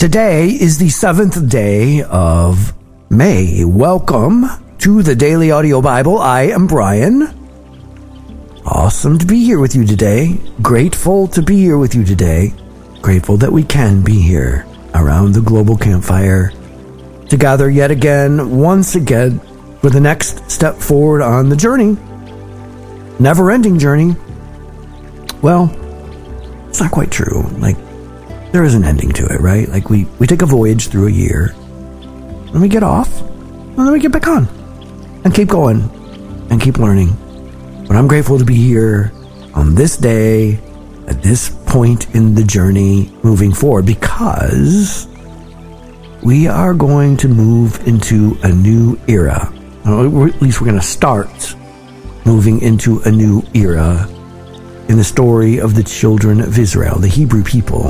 Today is the 7th day of May. Welcome to the Daily Audio Bible. I am Brian. Awesome to be here with you today. Grateful to be here with you today. Grateful that we can be here around the global campfire to gather yet again, once again, for the next step forward on the journey. Never-ending journey. Well, it's not quite true. There is an ending to it, right? We take a voyage through a year, and we get off, and then we get back on, and keep going, and keep learning. But I'm grateful to be here on this day, at this point in the journey, moving forward, because we are going to move into a new era. Or at least we're going to start moving into a new era in the story of the children of Israel, the Hebrew people,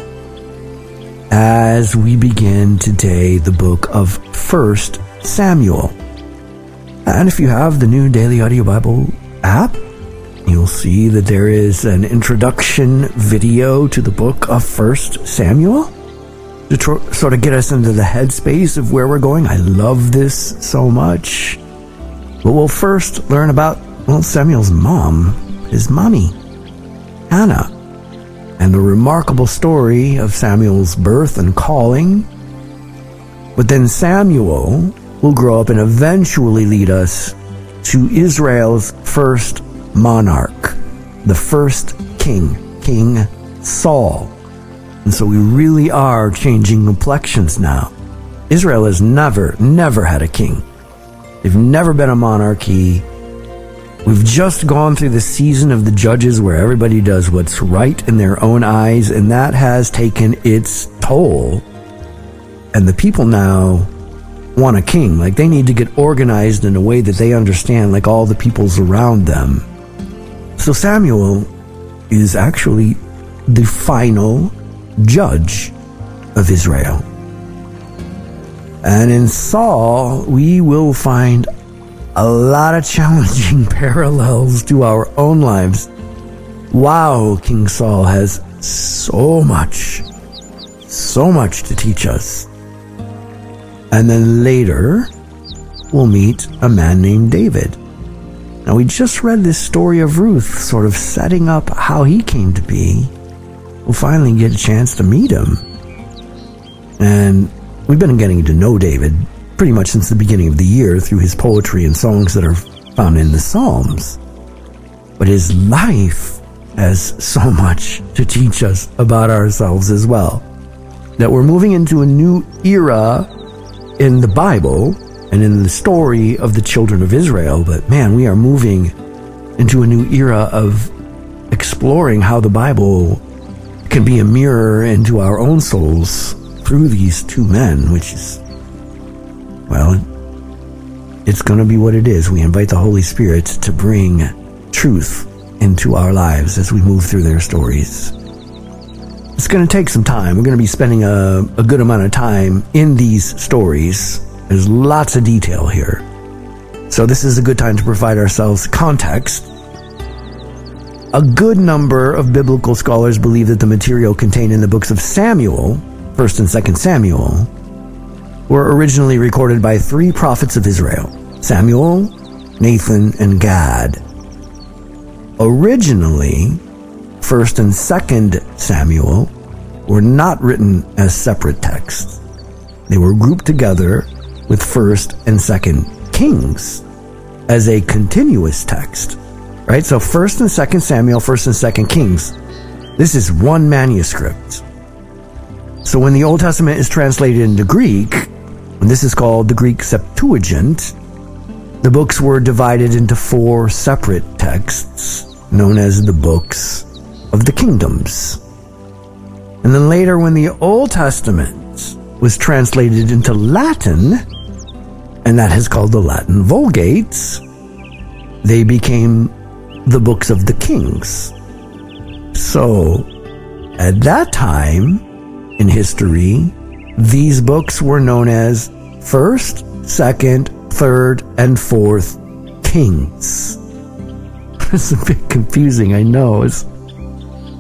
as we begin today the book of 1 Samuel. And if you have the new Daily Audio Bible app, you'll see that there is an introduction video to the book of 1 Samuel to sort of get us into the headspace of where we're going. I love this so much. But we'll first learn about, Samuel's mom, his mommy, Hannah, and the remarkable story of Samuel's birth and calling. But then Samuel will grow up and eventually lead us to Israel's first monarch, the first king, King Saul. And so we really are changing complexions now. Israel has never had a king. They've never been a monarchy. We've just gone through the season of the judges where everybody does what's right in their own eyes, and that has taken its toll. And the people now want a king. They need to get organized in a way that they understand, all the peoples around them. So Samuel is actually the final judge of Israel. And in Saul, we will find a lot of challenging parallels to our own lives. Wow, King Saul has so much to teach us. And then later, we'll meet a man named David. Now, we just read this story of Ruth, sort of setting up how he came to be. We'll finally get a chance to meet him. And we've been getting to know David pretty much since the beginning of the year through his poetry and songs that are found in the Psalms. But his life has so much to teach us about ourselves as well. That we're moving into a new era in the Bible and in the story of the children of Israel. But man, we are moving into a new era of exploring how the Bible can be a mirror into our own souls through these two men, which is, it's going to be what it is. We invite the Holy Spirit to bring truth into our lives as we move through their stories. It's going to take some time. We're going to be spending a good amount of time in these stories. There's lots of detail here. So this is a good time to provide ourselves context. A good number of biblical scholars believe that the material contained in the books of Samuel, 1st and 2nd Samuel, were originally recorded by 3 prophets of Israel, Samuel, Nathan, and Gad. Originally, 1st and 2nd Samuel were not written as separate texts. They were grouped together with 1st and 2nd Kings as a continuous text. Right? So 1st and 2nd Samuel, 1st and 2nd Kings. This is one manuscript. So when the Old Testament is translated into Greek, and this is called the Greek Septuagint, the books were divided into 4 separate texts, known as the books of the kingdoms. And then later, when the Old Testament was translated into Latin, and that is called the Latin Vulgate, they became the books of the kings. So, at that time in history, these books were known as 1st, 2nd, 3rd, and 4th Kings. It's a bit confusing, I know.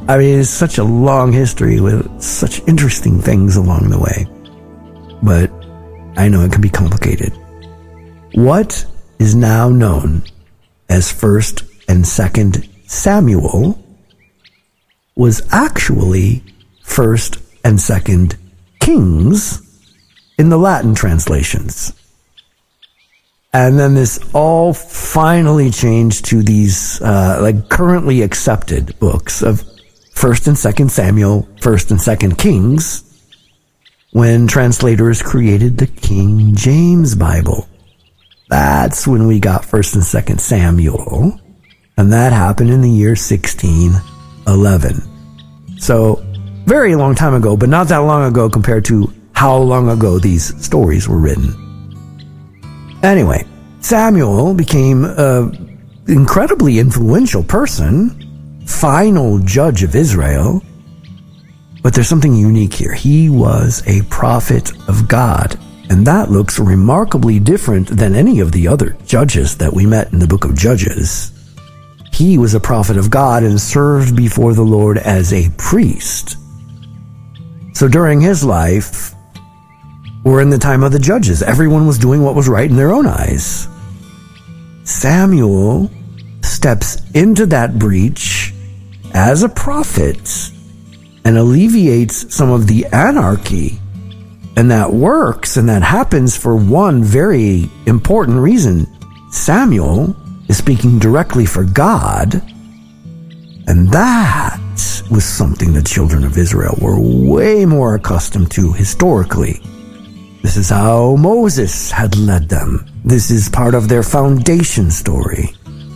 I mean, it's such a long history with such interesting things along the way. But I know it can be complicated. What is now known as 1st and 2nd Samuel was actually 1st and 2nd Kings in the Latin translations. And then this all finally changed to these currently accepted books of 1st and 2nd Samuel, 1st and 2nd Kings, when translators created the King James Bible. That's when we got 1st and 2nd Samuel, and that happened in the year 1611. So, very long time ago, but not that long ago compared to how long ago these stories were written. Anyway, Samuel became an incredibly influential person, final judge of Israel, but there's something unique here. He was a prophet of God, and that looks remarkably different than any of the other judges that we met in the book of Judges. He was a prophet of God and served before the Lord as a priest. So during his life, we're in the time of the judges. Everyone was doing what was right in their own eyes. Samuel steps into that breach as a prophet and alleviates some of the anarchy. And that works, and that happens for one very important reason. Samuel is speaking directly for God, and that was something the children of Israel were way more accustomed to historically. This is how Moses had led them. This is part of their foundation story.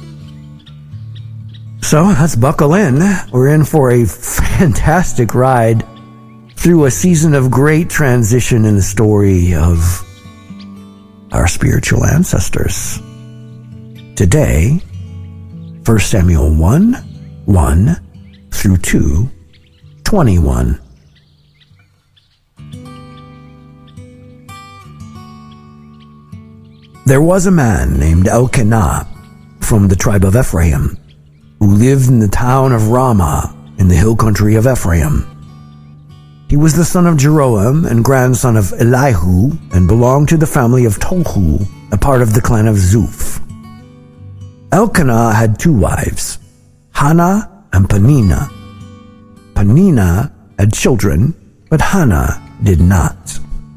So let's buckle in. We're in for a fantastic ride through a season of great transition in the story of our spiritual ancestors. Today, 1 Samuel 1 through 2:21. There was a man named Elkanah from the tribe of Ephraim, who lived in the town of Ramah in the hill country of Ephraim. He was the son of Jeroham and grandson of Elihu, and belonged to the family of Tohu, a part of the clan of Zuph. Elkanah had 2 wives, Hannah and Peninnah. Peninnah had children, but Hannah did not.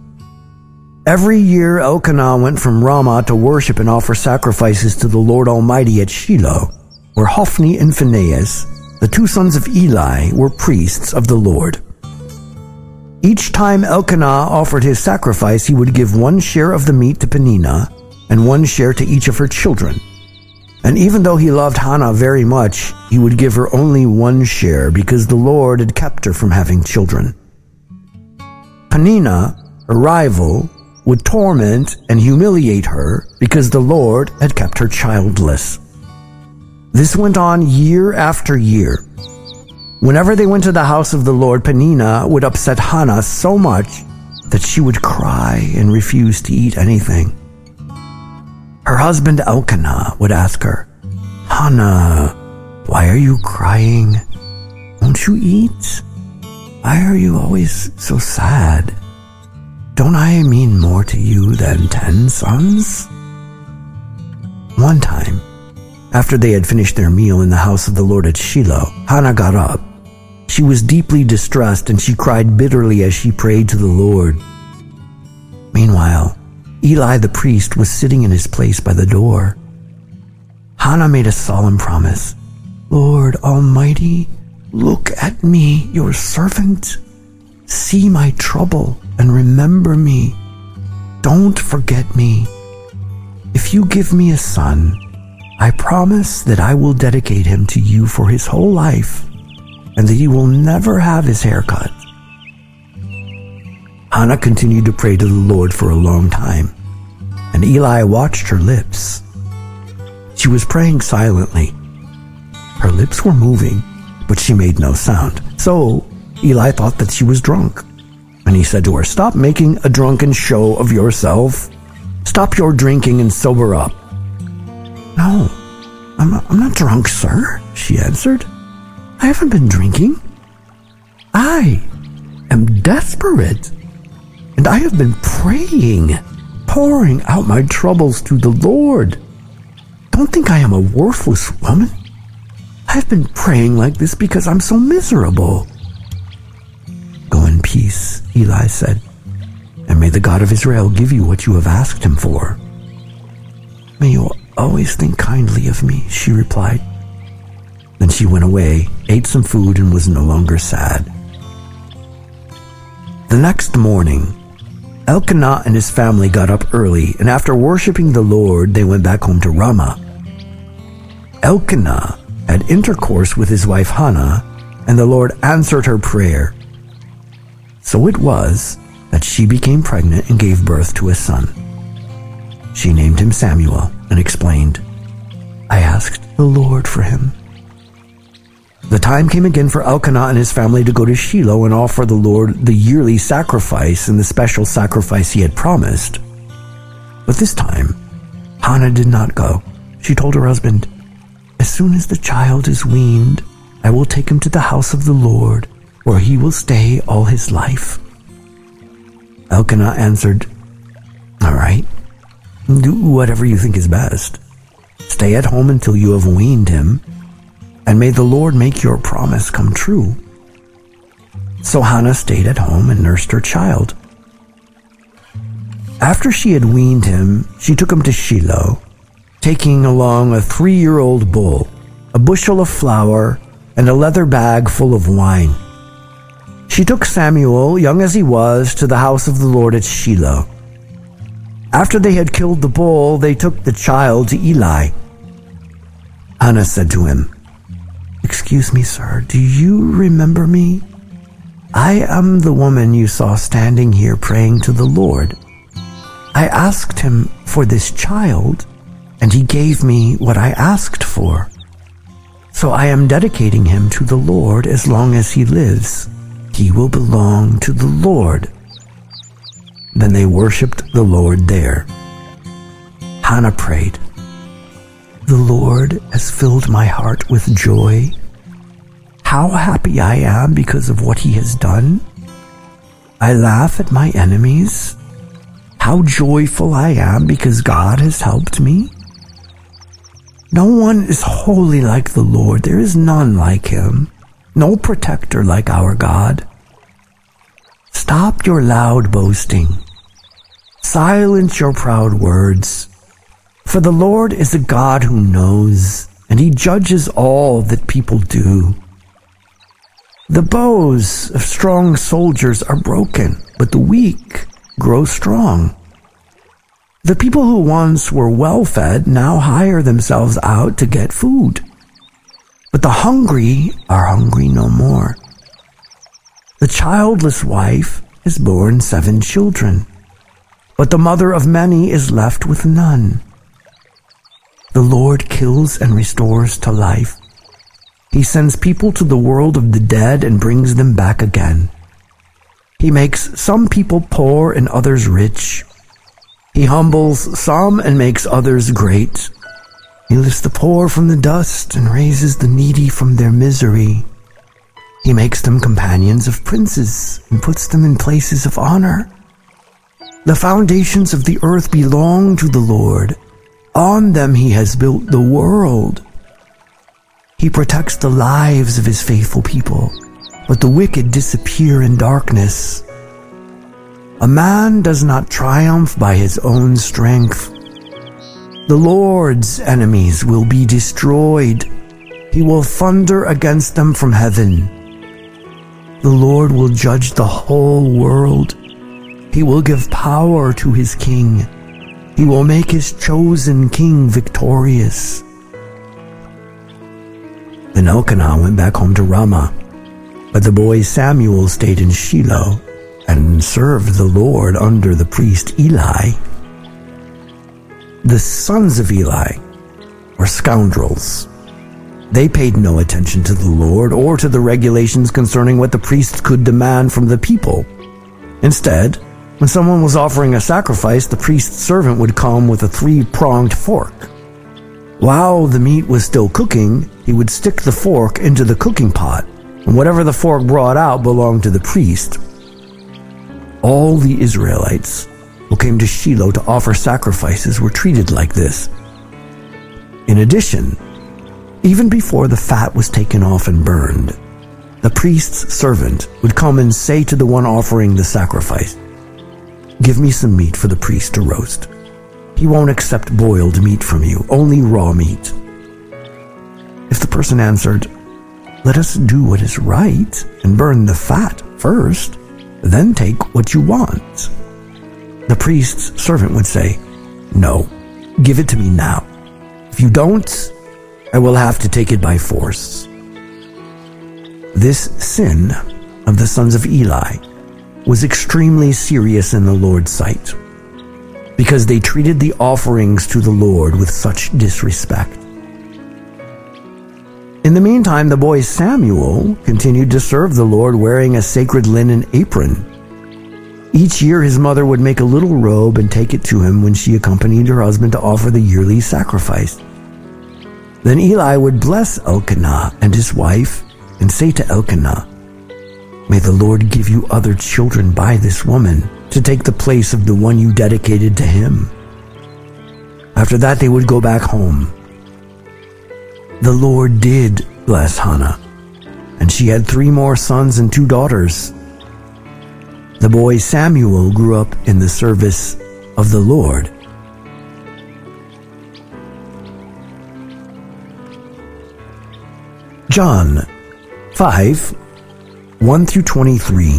Every year Elkanah went from Ramah to worship and offer sacrifices to the Lord Almighty at Shiloh, where Hophni and Phinehas, the 2 sons of Eli, were priests of the Lord. Each time Elkanah offered his sacrifice, he would give 1 share of the meat to Peninnah and 1 share to each of her children. And even though he loved Hannah very much, he would give her only 1 share because the Lord had kept her from having children. Peninnah, her rival, would torment and humiliate her because the Lord had kept her childless. This went on year after year. Whenever they went to the house of the Lord, Peninnah would upset Hannah so much that she would cry and refuse to eat anything. Her husband Elkanah would ask her, "Hannah, why are you crying? Won't you eat? Why are you always so sad? Don't I mean more to you than 10 sons?" One time, after they had finished their meal in the house of the Lord at Shiloh, Hannah got up. She was deeply distressed, and she cried bitterly as she prayed to the Lord. Meanwhile, Eli the priest was sitting in his place by the door. Hannah made a solemn promise. "Lord Almighty, look at me, your servant. See my trouble and remember me. Don't forget me. If you give me a son, I promise that I will dedicate him to you for his whole life, and that he will never have his hair cut." Hannah continued to pray to the Lord for a long time, and Eli watched her lips. She was praying silently. Her lips were moving, but she made no sound. So Eli thought that she was drunk, and he said to her, "Stop making a drunken show of yourself. Stop your drinking and sober up." "No, I'm not drunk, sir," she answered. "I haven't been drinking. I am desperate, and I have been praying, pouring out my troubles to the Lord. Don't think I am a worthless woman. I've been praying like this because I'm so miserable." "Go in peace," Eli said, "and may the God of Israel give you what you have asked him for." "May you always think kindly of me," she replied. Then she went away, ate some food, and was no longer sad. The next morning, Elkanah and his family got up early, and after worshiping the Lord, they went back home to Ramah. Elkanah had intercourse with his wife Hannah, and the Lord answered her prayer. So it was that she became pregnant and gave birth to a son. She named him Samuel and explained, "I asked the Lord for him." The time came again for Elkanah and his family to go to Shiloh and offer the Lord the yearly sacrifice and the special sacrifice he had promised. But this time, Hannah did not go. She told her husband, "As soon as the child is weaned, I will take him to the house of the Lord, where he will stay all his life." Elkanah answered, "All right, do whatever you think is best. Stay at home until you have weaned him, and may the Lord make your promise come true." So Hannah stayed at home and nursed her child. After she had weaned him, she took him to Shiloh, taking along a 3-year-old bull, a bushel of flour, and a leather bag full of wine. She took Samuel, young as he was, to the house of the Lord at Shiloh. After they had killed the bull, they took the child to Eli. Hannah said to him, "Excuse me, sir, do you remember me? I am the woman you saw standing here praying to the Lord. I asked him for this child, and he gave me what I asked for. So I am dedicating him to the Lord as long as he lives. He will belong to the Lord." Then they worshipped the Lord there. Hannah prayed, "The Lord has filled my heart with joy. How happy I am because of what he has done. I laugh at my enemies. How joyful I am because God has helped me. No one is holy like the Lord. There is none like him. No protector like our God. Stop your loud boasting. Silence your proud words. For the Lord is a God who knows, and he judges all that people do. The bows of strong soldiers are broken, but the weak grow strong. The people who once were well-fed now hire themselves out to get food. But the hungry are hungry no more. The childless wife has borne 7 children, but the mother of many is left with none. The Lord kills and restores to life. He sends people to the world of the dead and brings them back again. He makes some people poor and others rich. He humbles some and makes others great. He lifts the poor from the dust and raises the needy from their misery. He makes them companions of princes and puts them in places of honor. The foundations of the earth belong to the Lord. On them he has built the world. He protects the lives of his faithful people, but the wicked disappear in darkness. A man does not triumph by his own strength. The Lord's enemies will be destroyed. He will thunder against them from heaven. The Lord will judge the whole world. He will give power to his king. He will make his chosen king victorious. Then Elkanah went back home to Ramah, but the boy Samuel stayed in Shiloh and served the Lord under the priest Eli. The sons of Eli were scoundrels. They paid no attention to the Lord or to the regulations concerning what the priests could demand from the people. Instead, when someone was offering a sacrifice, the priest's servant would come with a 3-pronged fork. While the meat was still cooking, he would stick the fork into the cooking pot And whatever the fork brought out belonged to the priest. All the Israelites who came to Shiloh to offer sacrifices were treated like this. In addition, even before the fat was taken off and burned, the priest's servant would come and say to the one offering the sacrifice, "Give me some meat for the priest to roast. He won't accept boiled meat from you, only raw meat." If the person answered, "Let us do what is right and burn the fat first, then take what you want," the priest's servant would say, "No, give it to me now. If you don't, I will have to take it by force." This sin of the sons of Eli was extremely serious in the Lord's sight, because they treated the offerings to the Lord with such disrespect. In the meantime, the boy Samuel continued to serve the Lord wearing a sacred linen apron. Each year his mother would make a little robe and take it to him when she accompanied her husband to offer the yearly sacrifice. Then Eli would bless Elkanah and his wife and say to Elkanah, "May the Lord give you other children by this woman to take the place of the one you dedicated to him." After that, they would go back home. The Lord did bless Hannah, and she had 3 more sons and 2 daughters. The boy Samuel grew up in the service of the Lord. John 5, 1 through 23.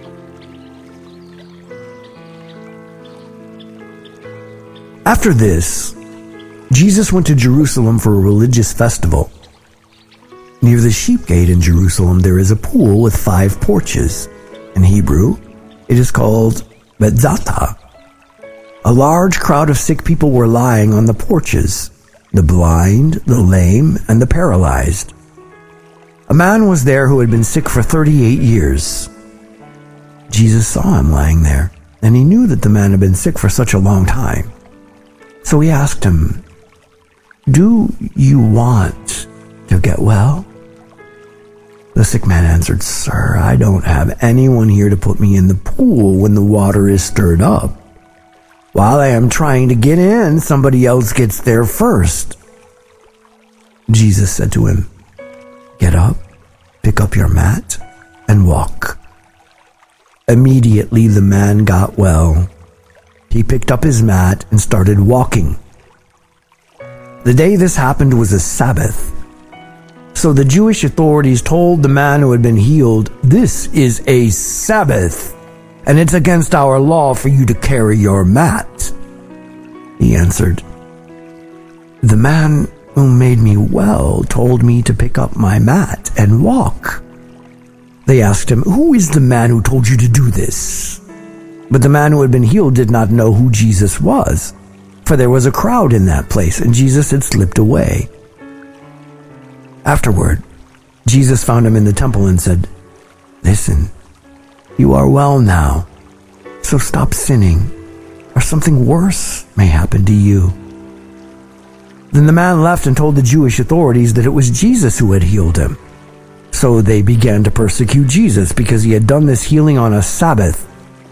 After this, Jesus went to Jerusalem for a religious festival. Near the sheep gate in Jerusalem there is a pool with 5 porches. In Hebrew, it is called Betzatah. A large crowd of sick people were lying on the porches, the blind, the lame, and the paralyzed. A man was there who had been sick for 38 years. Jesus saw him lying there, and he knew that the man had been sick for such a long time. So he asked him, "Do you want to get well?" The sick man answered, "Sir, I don't have anyone here to put me in the pool when the water is stirred up. While I am trying to get in, somebody else gets there first." Jesus said to him, "Get up, pick up your mat, and walk." Immediately the man got well. He picked up his mat and started walking. The day this happened was a Sabbath. So the Jewish authorities told the man who had been healed, "This is a Sabbath, and it's against our law for you to carry your mat." He answered, "The man who made me well told me to pick up my mat and walk." They asked him, "Who is the man who told you to do this?" But the man who had been healed did not know who Jesus was, for there was a crowd in that place, and Jesus had slipped away. Afterward, Jesus found him in the temple and said, "Listen, you are well now, so stop sinning, or something worse may happen to you." Then the man left and told the Jewish authorities that it was Jesus who had healed him. So they began to persecute Jesus because he had done this healing on a Sabbath.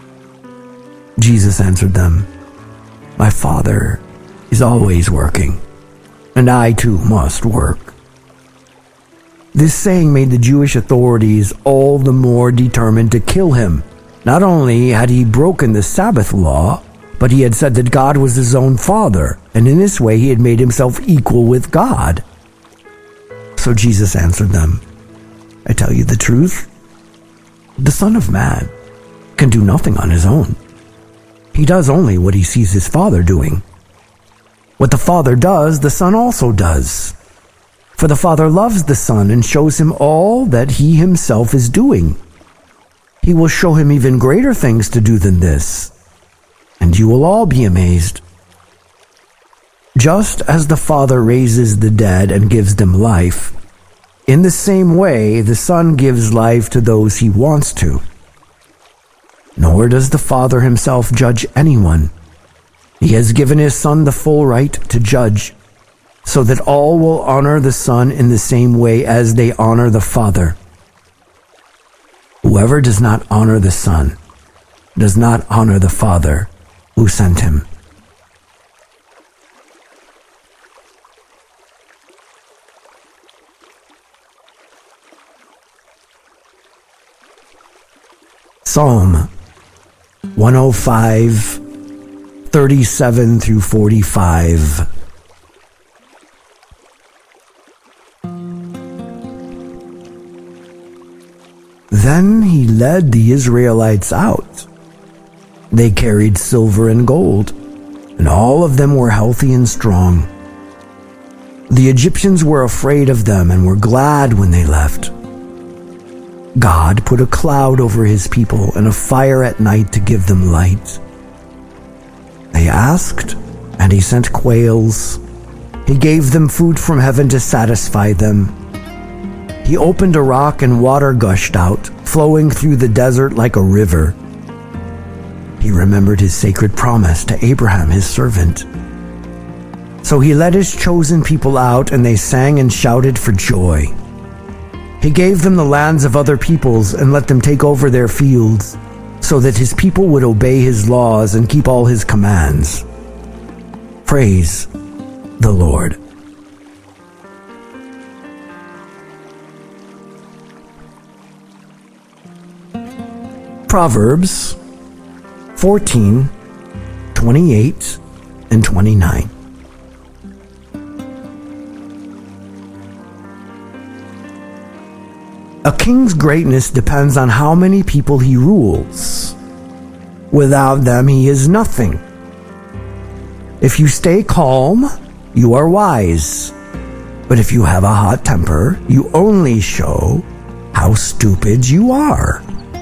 Jesus answered them, "My Father is always working, and I too must work." This saying made the Jewish authorities all the more determined to kill him. Not only had he broken the Sabbath law, but he had said that God was his own Father, and in this way he had made himself equal with God. So Jesus answered them, "I tell you the truth, the Son of Man can do nothing on his own. He does only what he sees his Father doing. What the Father does, the Son also does. For the Father loves the Son and shows him all that he himself is doing. He will show him even greater things to do than this, and you will all be amazed. Just as the Father raises the dead and gives them life, in the same way the Son gives life to those he wants to. Nor does the Father himself judge anyone. He has given his Son the full right to judge, so that all will honor the Son in the same way as they honor the Father. Whoever does not honor the Son does not honor the Father who sent him. Psalm 105, 37 through 45. Then he led the Israelites out. They carried silver and gold, and all of them were healthy and strong. The Egyptians were afraid of them and were glad when they left. God put a cloud over his people and a fire at night to give them light. They asked, and he sent quails. He gave them food from heaven to satisfy them. He opened a rock and water gushed out, flowing through the desert like a river. He remembered his sacred promise to Abraham, his servant. So he led his chosen people out, and they sang and shouted for joy. He gave them the lands of other peoples and let them take over their fields, so that his people would obey his laws and keep all his commands. Praise the Lord. Proverbs 14, 28, and 29. A king's greatness depends on how many people he rules. Without them, he is nothing. If you stay calm, you are wise. But if you have a hot temper, you only show how stupid you are.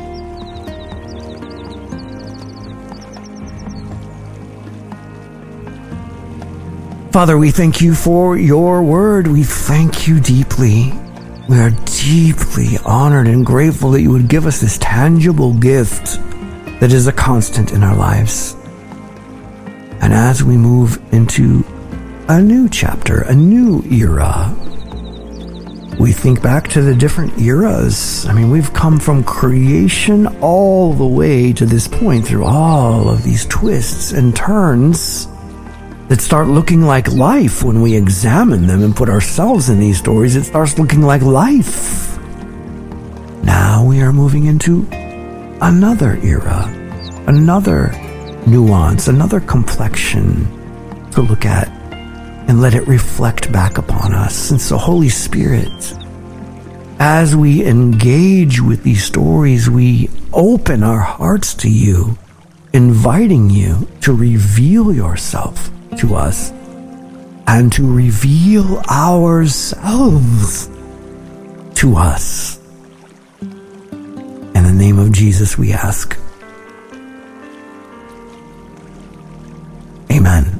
Father, we thank you for your word. We thank you deeply. We are deeply honored and grateful that you would give us this tangible gift that is a constant in our lives. And as we move into a new chapter, a new era, we think back to the different eras. I mean, we've come from creation all the way to this point through all of these twists and turns that start looking like life when we examine them and put ourselves in these stories. It starts looking like life. Now we are moving into another era, another nuance, another complexion to look at and let it reflect back upon us. And so, Holy Spirit, as we engage with these stories, we open our hearts to you, inviting you to reveal yourself to us and to reveal ourselves to us. In the name of Jesus we ask. Amen.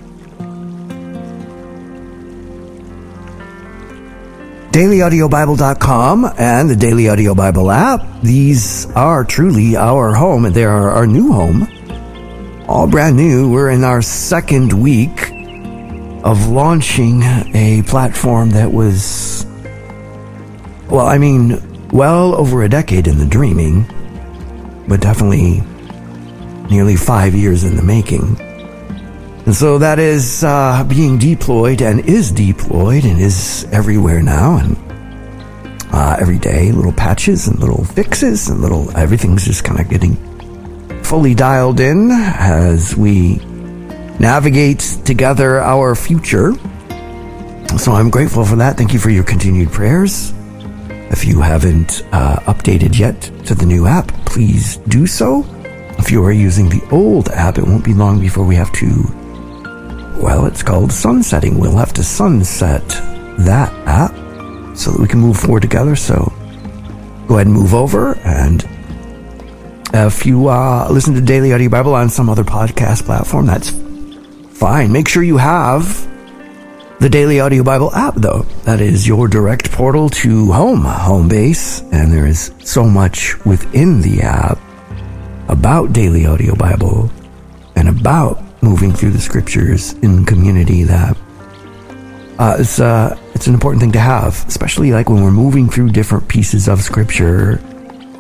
DailyAudioBible.com and the Daily Audio Bible app. These are truly our home, and they are our new home. All brand new. We're in our second week of launching a platform that was, well over a decade in the dreaming, but definitely nearly 5 years in the making. And so that is being deployed and is everywhere now, and every day little patches and little fixes and everything's just kind of getting fully dialed in as we navigate together our future. So I'm grateful for that. Thank you for your continued prayers. If you haven't updated yet to the new app, please do so. If you are using the old app, it won't be long before we have to, it's called sunsetting. We'll have to sunset that app so that we can move forward together. So go ahead and move over. And if you listen to Daily Audio Bible on some other podcast platform, that's fine. Make sure you have the Daily Audio Bible app, though. That is your direct portal to home base. And there is so much within the app about Daily Audio Bible and about moving through the scriptures in community that it's an important thing to have, especially like when we're moving through different pieces of scripture.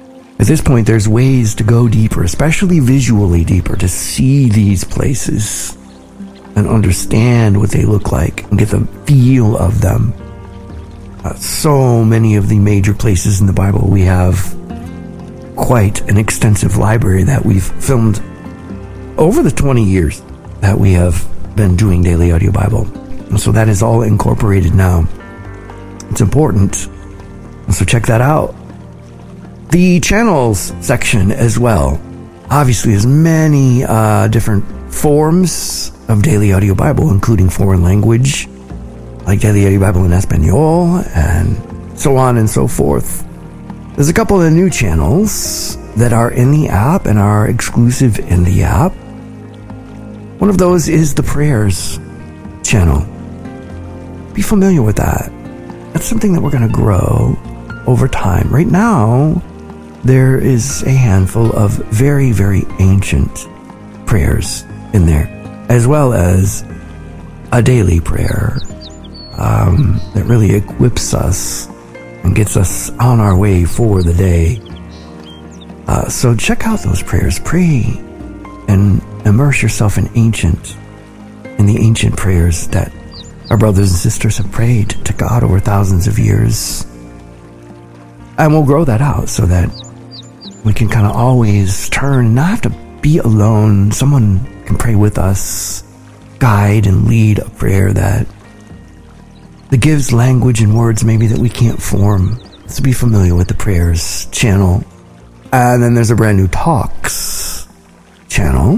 At this point, there's ways to go deeper, especially visually deeper, to see these places and understand what they look like and get the feel of them. So many of the major places in the Bible, we have quite an extensive library that we've filmed over the 20 years that we have been doing Daily Audio Bible. And so that is all incorporated now. It's important. So check that out. The channels section as well. Obviously, there's many different forms of Daily Audio Bible, including foreign language, like Daily Audio Bible in Espanol, and so on and so forth. There's a couple of new channels that are in the app and are exclusive in the app. One of those is the prayers channel. Be familiar with that. That's something that we're going to grow over time. Right now, there is a handful of very, very ancient prayers in there, as well as a daily prayer that really equips us and gets us on our way for the day. So check out those prayers. Pray and immerse yourself in the ancient prayers that our brothers and sisters have prayed to God over thousands of years. And we'll grow that out so that we can kind of always turn and not have to be alone. Someone can pray with us, guide and lead a prayer that gives language and words maybe that we can't form. So be familiar with the prayers channel. And then there's a brand new talks channel.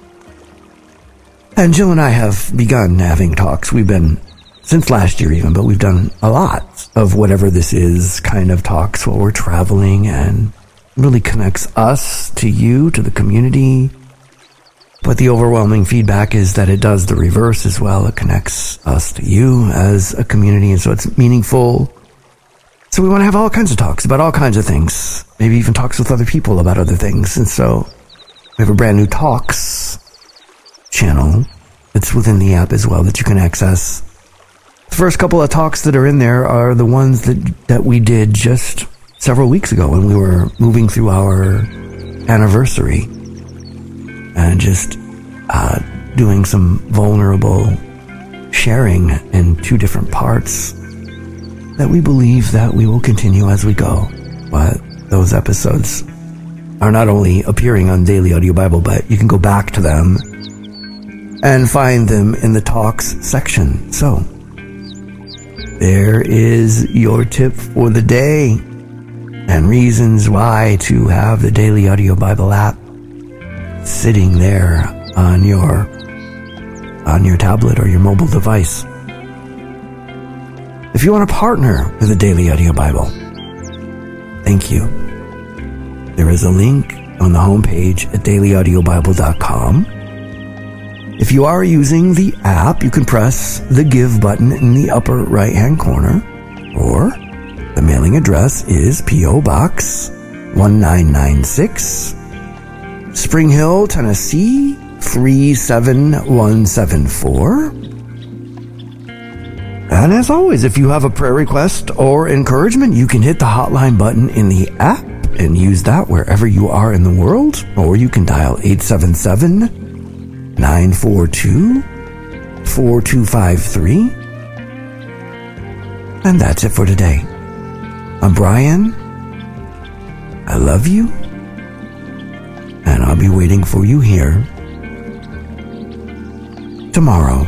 And Jill and I have begun having talks. We've been, since last year even, but we've done a lot of whatever this is kind of talks while we're traveling, and really connects us to you, to the community. But the overwhelming feedback is that it does the reverse as well. It connects us to you as a community, and so it's meaningful. So we want to have all kinds of talks about all kinds of things, maybe even talks with other people about other things. And so we have a brand new talks channel that's within the app as well that you can access. The first couple of talks that are in there are the ones that we did just several weeks ago when we were moving through our anniversary and just doing some vulnerable sharing in two different parts that we believe that we will continue as we go. But those episodes are not only appearing on Daily Audio Bible, but you can go back to them and find them in the talks section. So there is your tip for the day and reasons why to have the Daily Audio Bible app sitting there on your tablet or your mobile device. If you want to partner with the Daily Audio Bible, thank you. There is a link on the homepage at dailyaudiobible.com. If you are using the app, you can press the Give button in the upper right-hand corner, or the mailing address is P.O. Box 1996, Spring Hill, Tennessee 37174. And as always, if you have a prayer request or encouragement, you can hit the hotline button in the app and use that wherever you are in the world, or you can dial 877-942-4253. And that's it for today. I'm Brian. I love you. And I'll be waiting for you here tomorrow.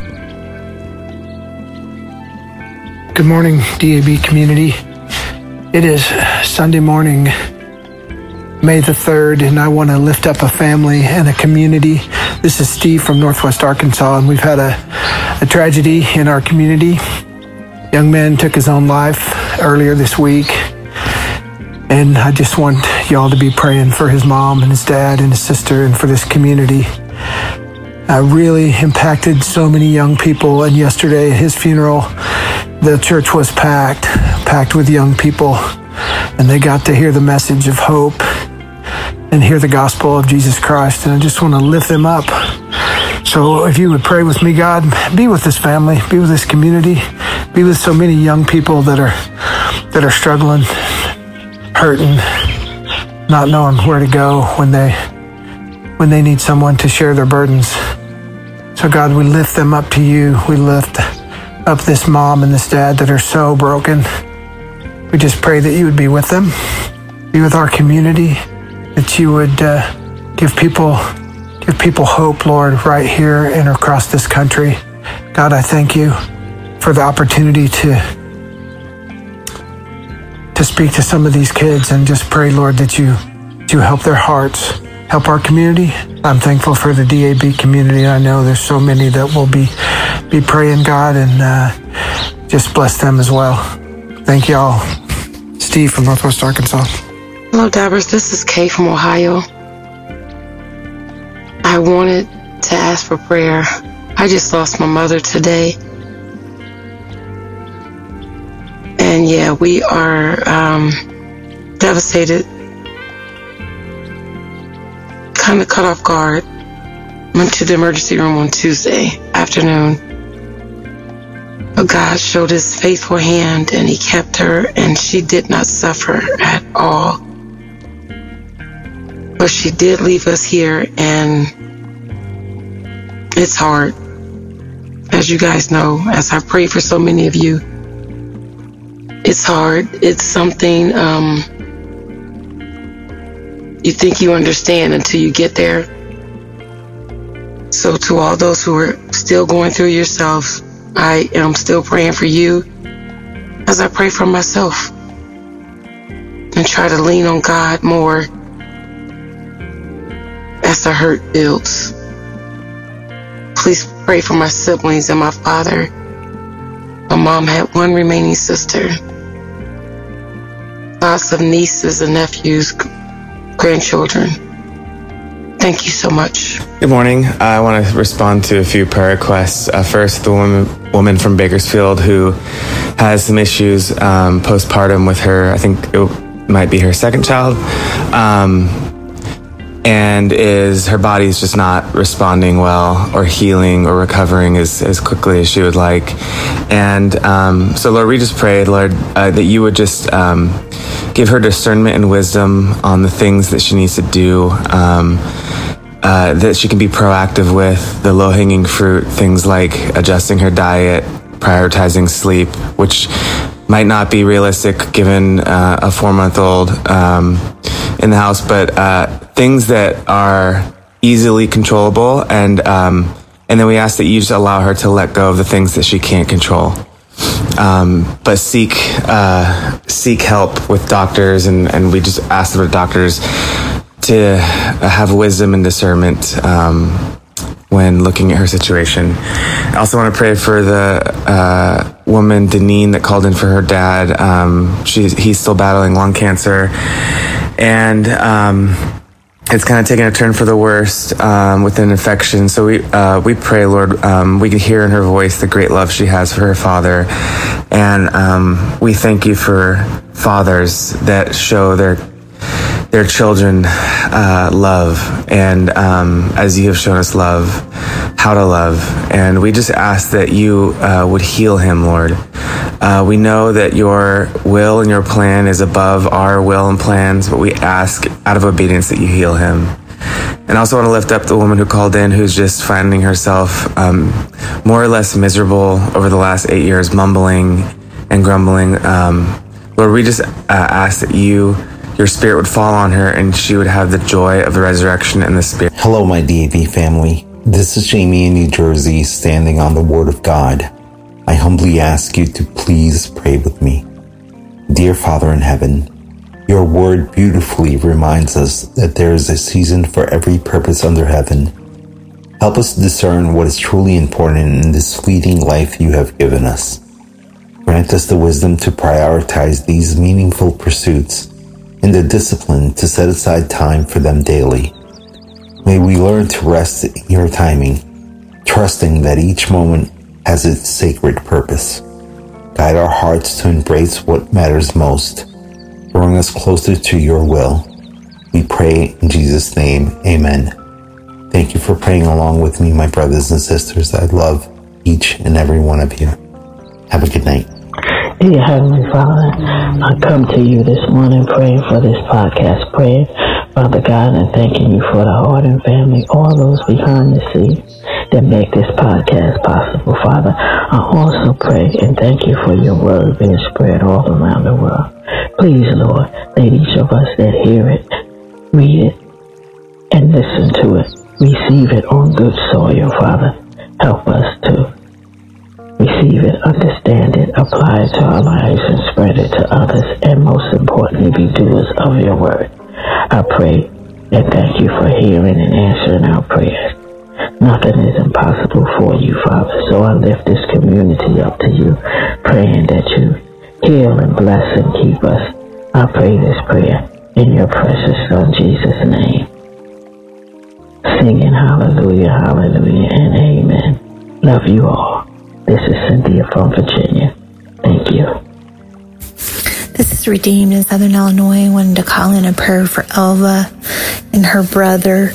Good morning, DAB community. It is Sunday morning, May the 3rd, and I want to lift up a family and a community. This is Steve from Northwest Arkansas, and we've had a tragedy in our community. A young man took his own life earlier this week, and I just want y'all to be praying for his mom and his dad and his sister and for this community. Really impacted so many young people, and yesterday at his funeral, the church was packed with young people, and they got to hear the message of hope and hear the gospel of Jesus Christ, and I just want to lift them up. So if you would pray with me, God, be with this family, be with this community, be with so many young people that are struggling, hurting, not knowing where to go when they need someone to share their burdens. So God, we lift them up to you. We lift up this mom and this dad that are so broken. We just pray that you would be with them, be with our community, that you would give people hope, Lord, right here and across this country. God, I thank you for the opportunity to speak to some of these kids and just pray, Lord, that you help their hearts, help our community. I'm thankful for the DAB community. I know there's so many that will be praying, God, and just bless them as well. Thank you all. Steve from Northwest Arkansas. Hello, Dabbers. This is Kay from Ohio. I wanted to ask for prayer. I just lost my mother today. And yeah, we are devastated, kind of caught off guard. Went to the emergency room on Tuesday afternoon. But God showed his faithful hand and he kept her, and she did not suffer at all. But she did leave us here, and it's hard. As you guys know, as I pray for so many of you, it's hard. It's something you think you understand until you get there. So to all those who are still going through yourselves, I am still praying for you as I pray for myself, and try to lean on God more as the hurt builds. Please pray for my siblings and my father. My mom had one remaining sister. Lots of nieces and nephews, grandchildren. Thank you so much. Good morning. I want to respond to a few prayer requests. First, the woman from Bakersfield who has some issues postpartum with her, I think it might be her second child, and her body's just not responding well or healing or recovering as quickly as she would like. And so, Lord, we just prayed, Lord, that you would just give her discernment and wisdom on the things that she needs to do, that she can be proactive with, the low-hanging fruit, things like adjusting her diet, prioritizing sleep, which might not be realistic given a 4-month-old in the house, but things that are easily controllable, and then we ask that you just allow her to let go of the things that she can't control. But seek help with doctors, and we just ask the doctors to have wisdom and discernment when looking at her situation. I also want to pray for the woman, Deneen, that called in for her dad. He's still battling lung cancer, and it's kind of taking a turn for the worst with an infection. So we pray, Lord, we can hear in her voice the great love she has for her father. And we thank you for fathers that show their children love, and as you have shown us love, how to love. And we just ask that you would heal him, Lord. We know that your will and your plan is above our will and plans, but we ask out of obedience that you heal him. And I also want to lift up the woman who called in, who's just finding herself more or less miserable over the last 8 years, mumbling and grumbling. Lord, we just ask that your spirit would fall on her, and she would have the joy of the resurrection and the spirit. Hello, my DAB family. This is Jamie in New Jersey, standing on the Word of God. I humbly ask you to please pray with me. Dear Father in heaven, your word beautifully reminds us that there is a season for every purpose under heaven. Help us discern what is truly important in this fleeting life you have given us. Grant us the wisdom to prioritize these meaningful pursuits and the discipline to set aside time for them daily. May we learn to rest in your timing, trusting that each moment has its sacred purpose. Guide our hearts to embrace what matters most, drawing us closer to your will. We pray in Jesus' name, amen. Thank you for praying along with me, my brothers and sisters. I love each and every one of you. Have a good night. Dear Heavenly Father, I come to you this morning praying for this podcast, praying Father God, and thanking you for the Harden family, all those behind the scenes that make this podcast possible, Father. I also pray and thank you for your word being spread all around the world. Please, Lord, let each of us that hear it, read it, and listen to it, receive it on good soil, Father. Help us to receive it, understand it, apply it to our lives, and spread it to others, and most importantly, be doers of your word. I pray and thank you for hearing and answering our prayers. Nothing is impossible for you, Father, so I lift this community up to you, praying that you heal and bless and keep us. I pray this prayer in your precious Son, Jesus' name. Singing hallelujah, hallelujah, and amen. Love you all. This is Cynthia from Virginia. Thank you. This is Redeemed in Southern Illinois. I wanted to call in a prayer for Elva and her brother.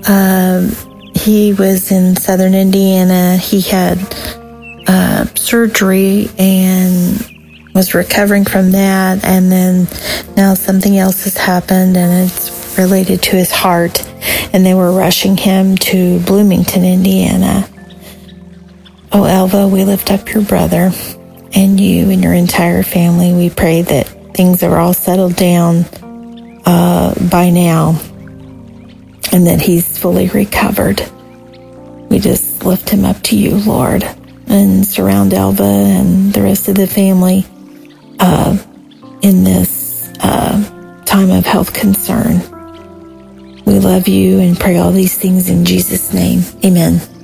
He was in Southern Indiana. He had surgery and was recovering from that. And then now something else has happened, and it's related to his heart. And they were rushing him to Bloomington, Indiana. Oh, Elva, we lift up your brother and you and your entire family. We pray that things are all settled down by now and that he's fully recovered. We just lift him up to you, Lord, and surround Elva and the rest of the family in this time of health concern. We love you and pray all these things in Jesus' name. Amen.